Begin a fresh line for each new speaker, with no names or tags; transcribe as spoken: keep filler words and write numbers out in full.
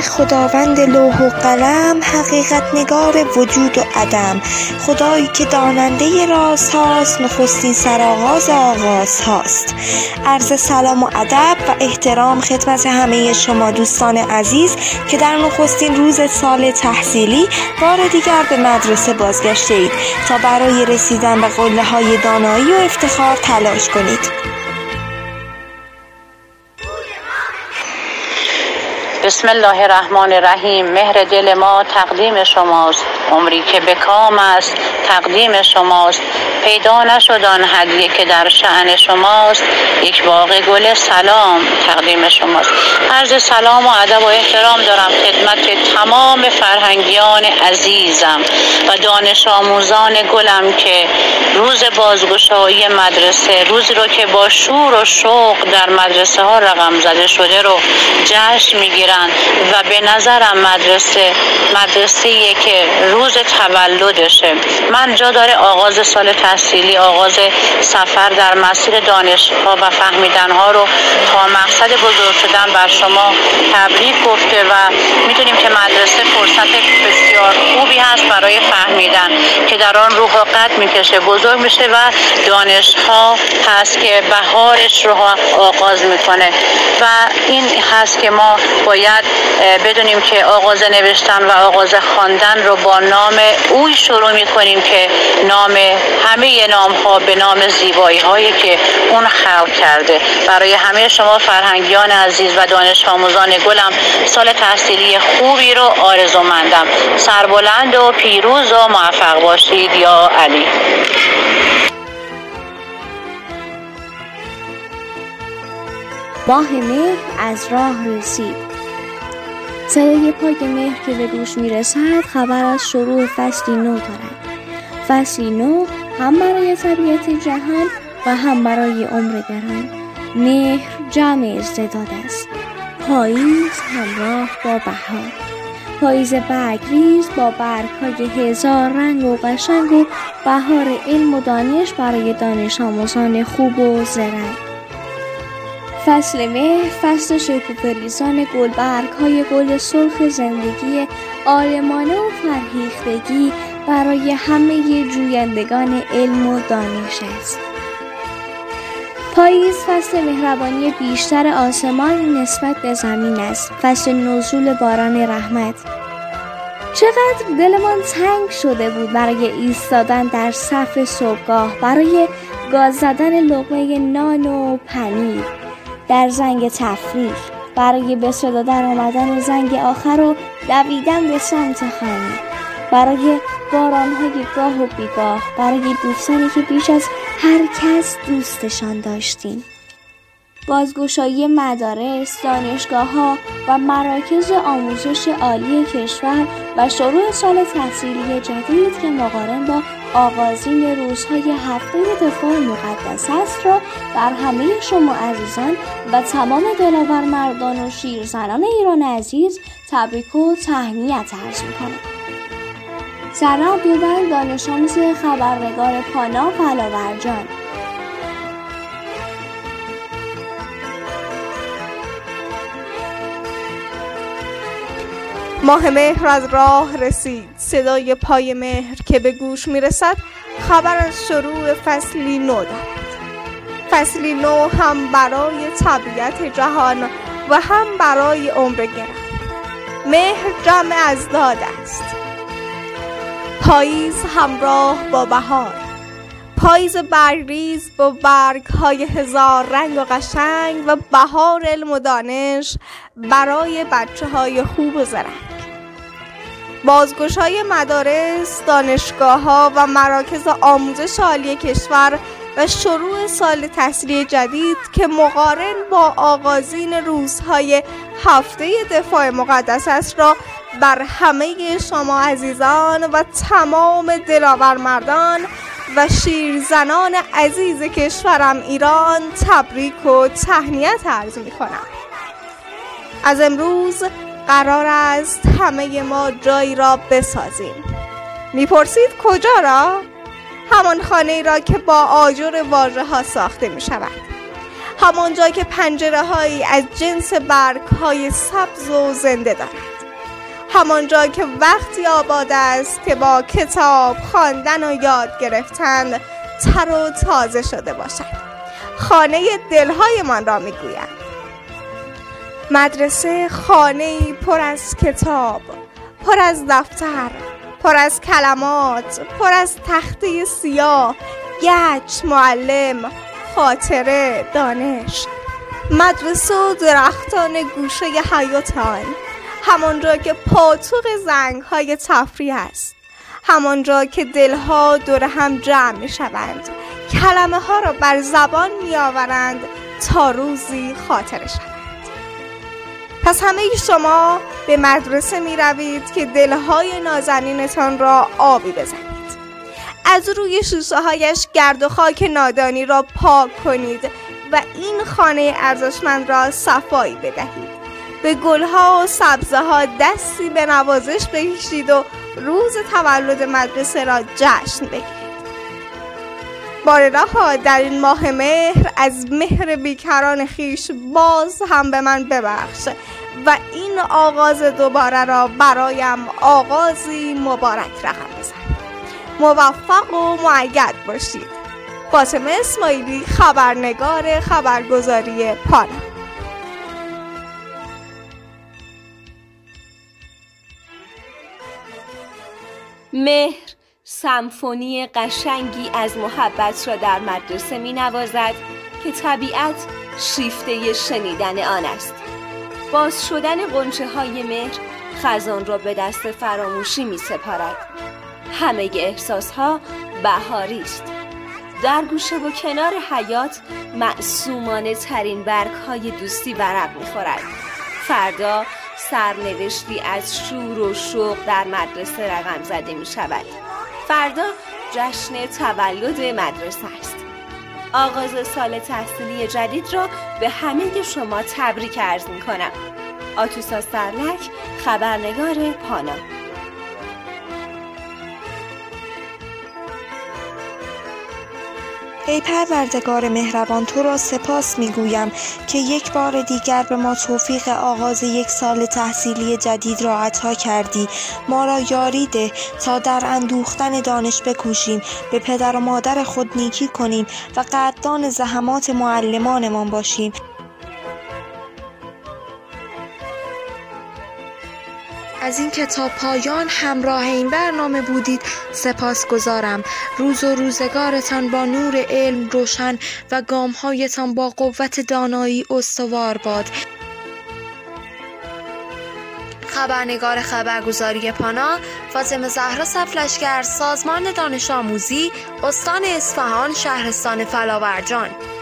خداوند لوح و قلم، حقیقت نگار وجود و عدم، خدایی که داننده راز هاست، نخستین سرآغاز آغاز هاست. عرض سلام و ادب و احترام خدمت همه شما دوستان عزیز که در نخستین روز سال تحصیلی بار دیگر به مدرسه بازگشته اید تا برای رسیدن به قله های دانایی و افتخار تلاش کنید.
بسم الله الرحمن الرحیم. مهر دل ما تقدیم شماست، عمری که به کام است تقدیم شماست. پیدا نشد آن هدیه که در شأن شماست، یک باغ گل سلام تقدیم شماست. عرض سلام و ادب و احترام دارم خدمت تمام فرهنگیان عزیزم و دانش آموزان گلم که روز بازگشایی مدرسه، روزی رو که با شور و شوق در مدرسه ها رقم زده شده رو جشن میگیرن و به نظرم مدرسه مدرسه‌ایه که روز تولدشه. من جا داره آغاز سال تحصیلی، آغاز سفر در مسیر دانشگاه و فهمیدنها رو تا مقصد بزرگ شدن بر شما تبریک گفته و میدونیم که مدرسه فرصت بسیار خوبی هست برای فهمیدن که در آن روح و قد میکشه، بزرگ میشه و دانشها هست که بهارش رو آغاز میکنه و این هست که ما باید بدونیم که آغاز نوشتن و آغاز خواندن رو با نام اوی شروع میکنیم که نام همه نام ها به نام زیبایی هایی که اون خلق کرده. برای همه شما فرهنگیان عزیز و دانش آموزان گلم سال تحصیلی خوبی رو آرزومندم. سربلند و پیروز و موفق باشید یا علی.
ماه مهر از راه رسید. صدای پای مهر که به گوش میرسد خبر از شروع فصلی نو دارد. فصلی نو هم برای طبیعت جهان و هم برای عمر گران. مهر جمع ازدداد است. پاییز همراه با بهار. پاییز برگریز با برگ‌های هزار رنگ و قشنگ و بهار علم و دانش برای دانش آموزان خوب و زرنگ. فصل مهر فصل شکوفه‌ریزان گلبرگ‌های گل سرخ زندگی عالمانه و فرهیختگی برای همه جویندگان علم و دانش است. پاییز فصل مهربانی بیشتر آسمان نسبت به زمین است. فصل نزول باران رحمت. چقدر دلمان تنگ شده بود برای ایستادن در صف صبحگاه، برای گاز زدن لقمه نان و پنیر در زنگ تفریح، برای به صدا در آمدن زنگ آخر و دویدن به سمت خانه، برای باران‌های گاه و بیگاه، برای دوستانی که بیش از هر کس دوستشان داشتیم. بازگشایی مدارس، دانشگاه‌ها و مراکز آموزش عالی کشور و شروع سال تحصیلی جدید که مقارن با آغازین روزهای هفته دفاع مقدس است را بر همه شما عزیزان و تمام دلاور مردان و شیرزنان ایران عزیز تبریک و تهنیت عرض می‌کنم. سرنا عبدالبر، دانش آموز خبرنگار پانا فلاورجان.
ماه مهر از راه رسید. صدای پای مهر که به گوش میرسد خبر از شروع فصلی نو دارد. فصلی نو هم برای طبیعت جهان و هم برای عمر گران. مهر جمع ازداد است. پاییز همراه با بهار. پاییز برگریز با برگ‌های هزار رنگ و قشنگ و بهار علم و دانش برای بچه‌های خوب و زرنگ. بازگشای مدارس، دانشگاه‌ها و مراکز آموزش عالی کشور و شروع سال تحصیلی جدید که مقارن با آغازین روزهای هفته دفاع مقدس است را بر همه شما عزیزان و تمام دلاور مردان و شیرزنان عزیز کشورم ایران تبریک و تهنیت عرض می کنم. از امروز قرار است همه ما جایی را بسازیم. میپرسید کجا را؟ همان خانه را که با آجر واژه ها ساخته می شود. همان جایی که پنجره هایی از جنس برگ های سبز و زنده دارد. همانجا که وقتی آباد است که با کتاب خواندن و یاد گرفتن تر و تازه شده باشد. خانه دلهایمان را میگویم. مدرسه خانه‌ای پر از کتاب، پر از دفتر، پر از کلمات، پر از تخته سیاه، گچ، معلم، خاطره، دانش. مدرسه و درختان گوشه حیات آن، همانجا که پاتوق زنگ‌های تفریح است، همانجا که دلها دور هم جمع می‌شوند، کلمه ها را بر زبان می‌آورند تا روزی خاطره شوند. پس همه شما به مدرسه می روید که دلهای نازنینتان را آبی بزنید. از روی شیشه هایش گرد و خاک نادانی را پاک کنید و این خانه ارزشمند را صفایی بدهید. به گلها و سبزه ها دستی به نوازش بکشید و روز تولد مدرسه را جشن بگیرید. بارها در این ماه مهر از مهر بیکران خیش باز هم به من ببخش و این آغاز دوباره را برایم آغازی مبارک رقم بزن. موفق و مؤید باشید. فاطمه اسماعیلی، خبرنگار خبرگزاری پانا.
مهر سمفونی قشنگی از محبت را در مدرسه می نوازد که طبیعت شیفته شنیدن آن است. باز شدن غنچه های مهر خزان را به دست فراموشی می سپارد. همه احساس ها بهاری است. در گوشه و کنار حیات معصومانه ترین برگ های دوستی ورق می خورد. فردا سرنوشتی از شور و شوق در مدرسه رقم زده می شود. فردا جشن تولد مدرسه است. آغاز سال تحصیلی جدید را به همه شما تبریک عرض می کنم. آتوسا سرلک، خبرنگار پانا.
ای پروردگار مهربان، تو را سپاس میگویم که یک بار دیگر به ما توفیق آغاز یک سال تحصیلی جدید را عطا کردی. ما را یاری ده تا در اندوختن دانش بکوشیم، به پدر و مادر خود نیکی کنیم و قدردان زحمات معلمانمان باشیم. از این کتاب پایان همراه این برنامه بودید سپاس گذارم. روز و روزگارتان با نور علم روشن و گامهایتان با قوت دانایی استوار باد. خبرنگار خبرگزاری پانا، فاطمه زهرا صف‌لشکر، سازمان دانش آموزی، استان اصفهان، شهرستان فلاورجان.